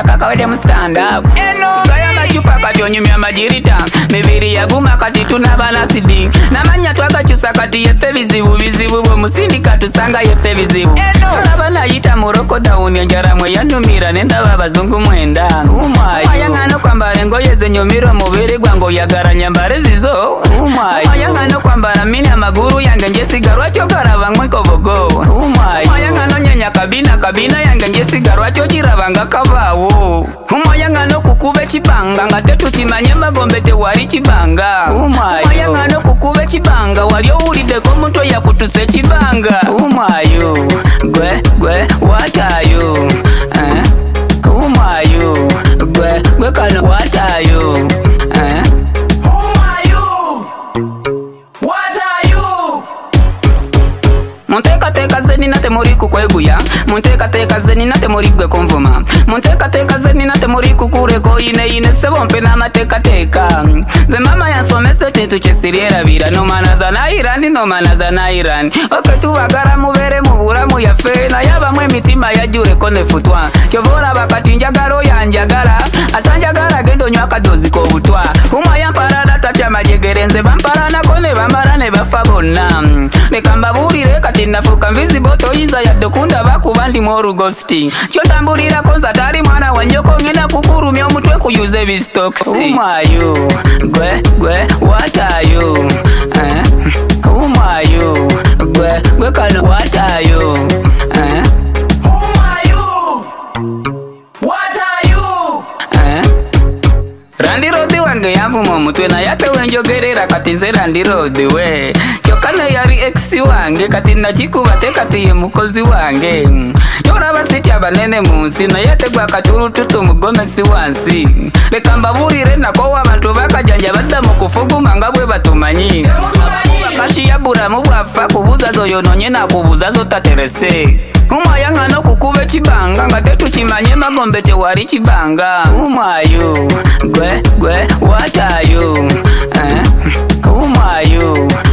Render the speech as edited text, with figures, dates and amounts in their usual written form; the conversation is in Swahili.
kaka wede mu stand up. Eno gaya machupa kati onyumya majirita. Mibiri ya guma kati tunabana sidi. Namanya twakachusa kati yefe bizibu bwe musindika tusanga yefe bizibu. Nabana yita Morocco down enjara mwe yanumira nenda babazungu mwenda. Mayangano kwambara ngoye zenyumira mubiri gwango yagara nyambare zizo. Mayangano kwambara mini amaguru yange njesigarwa cyo garaba mwiko bogo. Mayangano nyanya kabina yange njesigarwa cyo jirabanga kabawo. Mayangano kukube chibanga ngatetu chimanye magombe te wari chibanga. Mayangano kukube chibanga walio uride ko mutwe yakutuse chibanga. Gwe what are you? Who are you? Gwe kana what are you? Who are you? What are you? Monteka zeni nate moriku kweguya. Monteka zeni nate morigwe konvuma. Monteka zeni nate moriku kureko ine sebompe na mateka. Ze mama yansomese tintu chesiriera vira no manaza na Iran. Oketu bagara mubere mubura muyafe na yaba mwe mitima yajure kone futwa. Kyovora bakati njagaro yanjagara atanjagara gendo nywaka dozi ko butwa. Uma yamparada tatya majegerenze bamparana kone bambarane bafabona. Nekamba burire kati nafuka mvizi boto iza ya dokunda bakubandi moru ghosti. Chotambulira koza tari mwana wanyoko ngina kukurumya omutwe kuyuze bistoksi. Who are you? Gwe what are you? Who are you? Gwe kana what are you? Who are you? What are you? Randy Rodi wange yavumo mutwe na yate wenjogerera kati ze Randy Rodi we. Chokana yari ex wange kati nachikubate kati ye mukozi wange. Yora basiti abanene munsi na yate gwa katuru tutu mugomesi wansi. Lekamba burire nako abantu bakajanja badda mukufugu mangabwe batumanyi. Kashi yabura mubwafa kubuza zo yononye na kubuza zo taterese. Umayanga no kukube chibanga ngatetu chimanye magombe te wari chibanga. Who are you? Gwe what are you? Who are you?